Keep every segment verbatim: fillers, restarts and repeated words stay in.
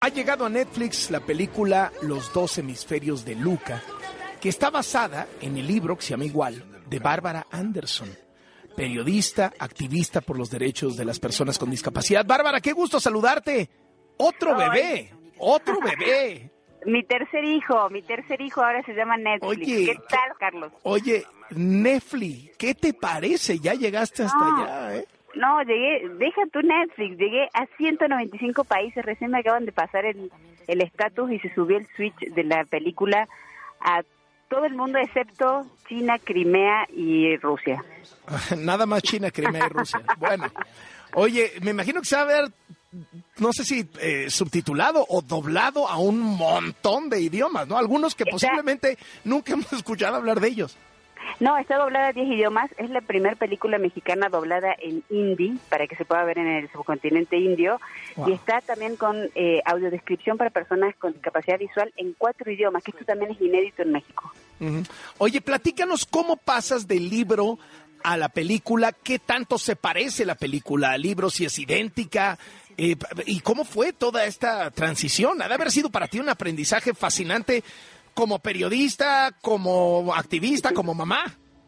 Ha llegado a Netflix la película Los dos hemisferios de Luca, que está basada en el libro que se llama igual, de Bárbara Anderson, periodista, activista por los derechos de las personas con discapacidad. Bárbara, qué gusto saludarte. Otro bebé, otro bebé. Mi tercer hijo, mi tercer hijo ahora se llama Netflix. Oye, ¿qué tal, Carlos? Oye, Netflix, ¿qué te parece? Ya llegaste hasta no, allá, ¿eh? No, llegué, deja tu Netflix, llegué a ciento noventa y cinco países, recién me acaban de pasar el el estatus y se subió el switch de la película a todo el mundo excepto China, Crimea y Rusia. Nada más China, Crimea y Rusia. Bueno, oye, me imagino que se va a ver, no sé si eh, subtitulado o doblado a un montón de idiomas, ¿no? Algunos que Está... posiblemente nunca hemos escuchado hablar de ellos. No, está doblada a diez idiomas. Es la primera película mexicana doblada en hindi para que se pueda ver en el subcontinente indio. Wow. Y está también con eh, audiodescripción para personas con discapacidad visual en cuatro idiomas, que esto también es inédito en México. Uh-huh. Oye, platícanos cómo pasas del libro a la película, qué tanto se parece la película al libro, si es idéntica, eh, y cómo fue toda esta transición. Ha de haber sido para ti un aprendizaje fascinante como periodista, como activista, como mamá.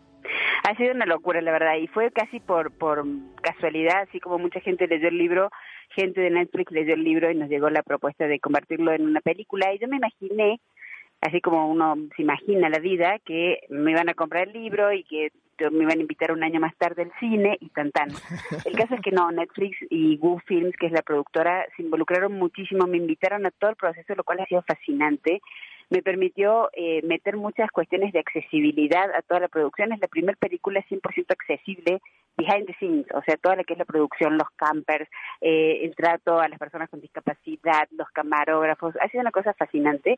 Ha sido una locura, la verdad, y fue casi por por casualidad, así como mucha gente leyó el libro, gente de Netflix leyó el libro y nos llegó la propuesta de convertirlo en una película, y yo me imaginé, así como uno se imagina la vida, que me iban a comprar el libro y que me iban a invitar un año más tarde al cine y tan tan. El caso es que no, Netflix y Gu Films, que es la productora, se involucraron muchísimo, me invitaron a todo el proceso, lo cual ha sido fascinante. Me permitió eh, meter muchas cuestiones de accesibilidad a toda la producción. Es la primera película cien por ciento accesible, behind the scenes, o sea, toda la que es la producción, los campers, eh, el trato a las personas con discapacidad, los camarógrafos. Ha sido una cosa fascinante.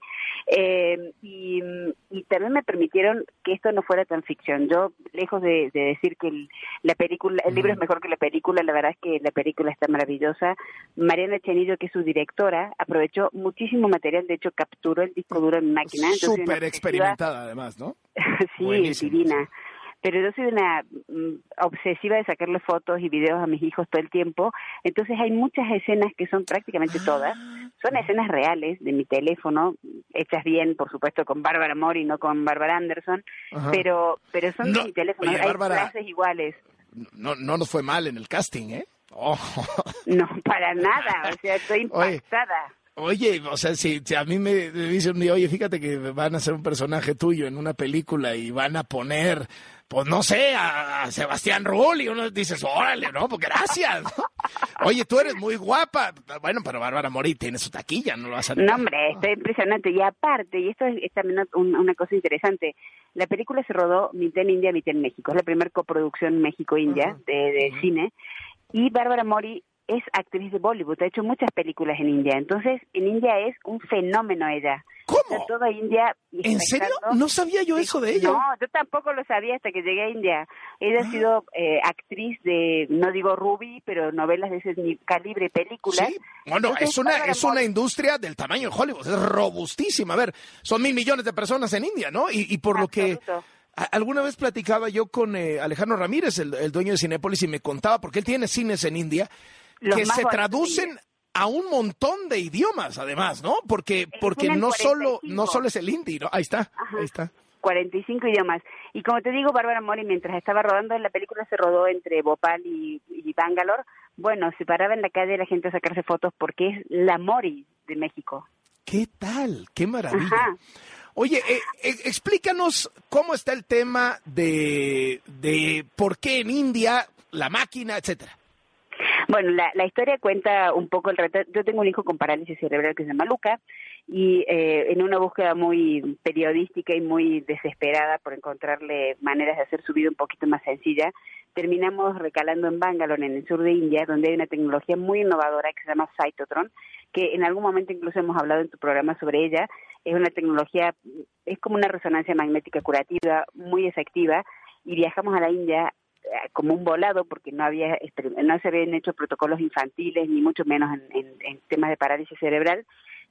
Eh, y, y también me permitieron que esto no fuera tan ficción. Yo, lejos de, de decir que el, la película, el libro es mejor que la película, la verdad es que la película está maravillosa. Mariana Chenillo, que es su directora, aprovechó muchísimo material, de hecho capturó el disco duro en máquina. Súper experimentada además, ¿no? Sí, buenísimo, divina. Sí. Pero yo soy una mm, obsesiva de sacarle fotos y videos a mis hijos todo el tiempo, entonces hay muchas escenas que son prácticamente todas, son escenas reales de mi teléfono, hechas bien, por supuesto, con Bárbara Mori, no con Bárbara Anderson, Ajá. pero pero son no, de mi teléfono, oye, hay Bárbara, frases iguales. No, no nos fue mal en el casting, ¿eh? Oh. No, para nada, o sea, estoy impactada. Oye. Oye, o sea, si, si a mí me, me dicen, oye, fíjate que van a hacer un personaje tuyo en una película y van a poner, pues no sé, a, a Sebastián Rulli, y uno dices, órale, ¿no? Pues gracias, ¿no? Oye, tú eres muy guapa. Bueno, pero Bárbara Mori tiene su taquilla, no lo vas a negar. No, hombre, está impresionante. Y aparte, y esto es, es también un, una cosa interesante, la película se rodó mitad en India, mitad en México. Es la primera coproducción México-India uh-huh. de, de uh-huh. cine. Y Bárbara Mori es actriz de Bollywood, ha hecho muchas películas en India, entonces en India es un fenómeno ella. ¿Cómo? Está toda India. ¿En serio? No sabía yo eso de ella. No, yo tampoco lo sabía hasta que llegué a India. Ella ah. ha sido eh, actriz de, no digo Ruby, pero novelas de ese calibre, películas. Sí, bueno, entonces, es una es una industria del tamaño de Hollywood, es robustísima. A ver, son mil millones de personas en India, ¿no? Y, y por Absoluto. lo que... Alguna vez platicaba yo con eh, Alejandro Ramírez, el, el dueño de Cinépolis, y me contaba, porque él tiene cines en India, Los que se traducen a un montón de idiomas, además, ¿no? Porque porque no solo no solo es el hindi, ¿no? Ahí está, Ajá. ahí está. cuarenta y cinco idiomas. Y como te digo, Bárbara Mori, mientras estaba rodando, la película se rodó entre Bhopal y, y Bangalore. Bueno, se paraba en la calle la gente a sacarse fotos porque es la Mori de México. ¿Qué tal? ¡Qué maravilla! Ajá. Oye, eh, eh, explícanos cómo está el tema de, de por qué en India, la máquina, etcétera. Bueno, la, la historia cuenta un poco el retrato. Yo tengo un hijo con parálisis cerebral que se llama Luca y eh, en una búsqueda muy periodística y muy desesperada por encontrarle maneras de hacer su vida un poquito más sencilla, terminamos recalando en Bangalore, en el sur de India, donde hay una tecnología muy innovadora que se llama Cytotron, que en algún momento incluso hemos hablado en tu programa sobre ella. Es una tecnología, es como una resonancia magnética curativa muy efectiva, y viajamos a la India como un volado porque no había no se habían hecho protocolos infantiles ni mucho menos en, en, en temas de parálisis cerebral,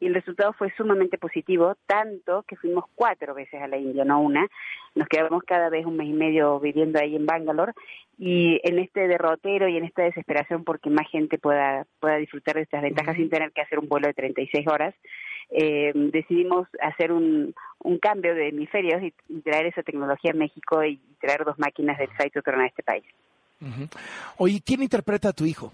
y el resultado fue sumamente positivo, tanto que fuimos cuatro veces a la India, no una. Nos quedamos cada vez un mes y medio viviendo ahí en Bangalore, y en este derrotero y en esta desesperación porque más gente pueda pueda disfrutar de estas ventajas uh-huh. sin tener que hacer un vuelo de treinta y seis horas, eh, decidimos hacer un, un cambio de hemisferios y, y traer esa tecnología a México y traer dos máquinas del Cytotron a este país. Uh-huh. Oye, ¿quién interpreta a tu hijo?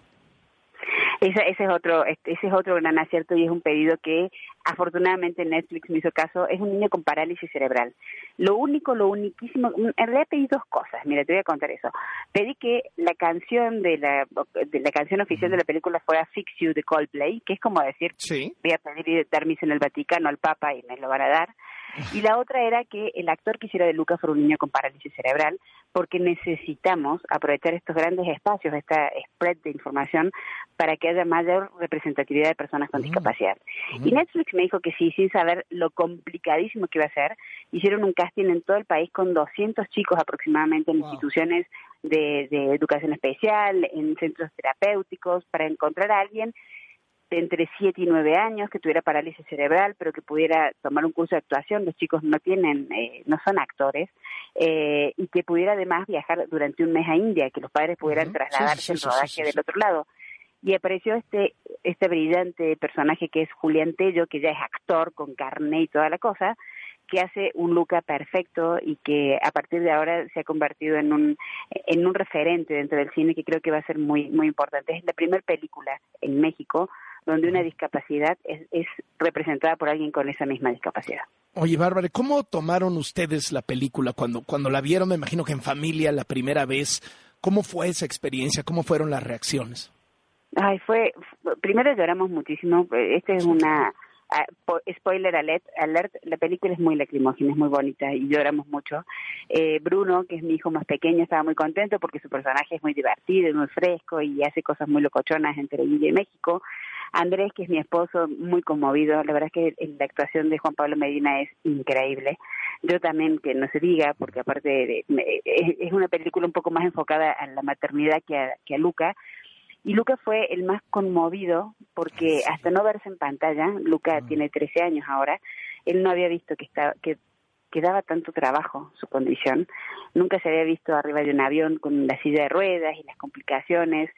Ese, ese es otro ese es otro gran acierto y es un pedido que afortunadamente Netflix me hizo caso. Es un niño con parálisis cerebral. Lo único, lo uniquísimo, en realidad pedí dos cosas. Mira, te voy a contar eso. Pedí que la canción de la de la canción oficial de la película fuera Fix You de Coldplay, que es como decir, sí. voy a pedir permiso en el Vaticano al Papa y me lo van a dar. Y la otra era que el actor que hiciera de Luca fuera un niño con parálisis cerebral, porque necesitamos aprovechar estos grandes espacios, esta spread de información, para que haya mayor representatividad de personas con mm. discapacidad. Mm. Y Netflix me dijo que sí, sin saber lo complicadísimo que iba a ser. Hicieron un casting en todo el país con doscientos chicos aproximadamente en wow. instituciones de, de educación especial, en centros terapéuticos, para encontrar a alguien de entre siete y nueve años que tuviera parálisis cerebral, pero que pudiera tomar un curso de actuación. Los chicos no tienen, eh, no son actores, eh, y que pudiera además viajar durante un mes a India, que los padres pudieran uh-huh. trasladarse sí, sí, sí, el rodaje sí, sí, sí. del otro lado. Y apareció este este brillante personaje que es Julián Tello, que ya es actor con carné y toda la cosa, que hace un Luca perfecto y que a partir de ahora se ha convertido en un en un referente dentro del cine, que creo que va a ser muy muy importante. Es la primera película en México donde una discapacidad es, es representada por alguien con esa misma discapacidad. Oye, Bárbara, ¿cómo tomaron ustedes la película cuando cuando la vieron? Me imagino que en familia la primera vez. ¿Cómo fue esa experiencia? ¿Cómo fueron las reacciones? Ay, fue, primero lloramos muchísimo. Este es una, uh, spoiler alert, alert, la película es muy lacrimógena, es muy bonita y lloramos mucho. Eh, Bruno, que es mi hijo más pequeño, estaba muy contento porque su personaje es muy divertido y muy fresco y hace cosas muy locochonas entre India y México. Andrés, que es mi esposo, muy conmovido. La verdad es que la actuación de Juan Pablo Medina es increíble. Yo también, que no se diga, porque aparte de, es una película un poco más enfocada a la maternidad que a, que a Luca. Y Luca fue el más conmovido porque hasta no verse en pantalla, Luca tiene trece años ahora, él no había visto que estaba que, que daba tanto trabajo su condición. Nunca se había visto arriba de un avión con la silla de ruedas y las complicaciones,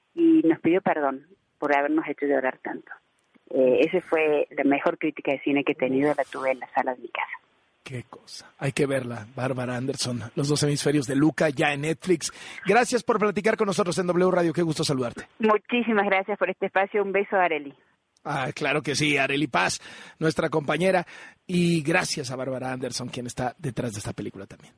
y nos pidió perdón por habernos hecho llorar tanto. Eh, esa fue la mejor crítica de cine que he tenido, la tuve en la sala de mi casa. Qué cosa. Hay que verla, Bárbara Anderson, Los dos hemisferios de Luca, ya en Netflix. Gracias por platicar con nosotros en W Radio. Qué gusto saludarte. Muchísimas gracias por este espacio. Un beso a Arely. Ah, claro que sí, Arely Paz, nuestra compañera. Y gracias a Bárbara Anderson, quien está detrás de esta película también.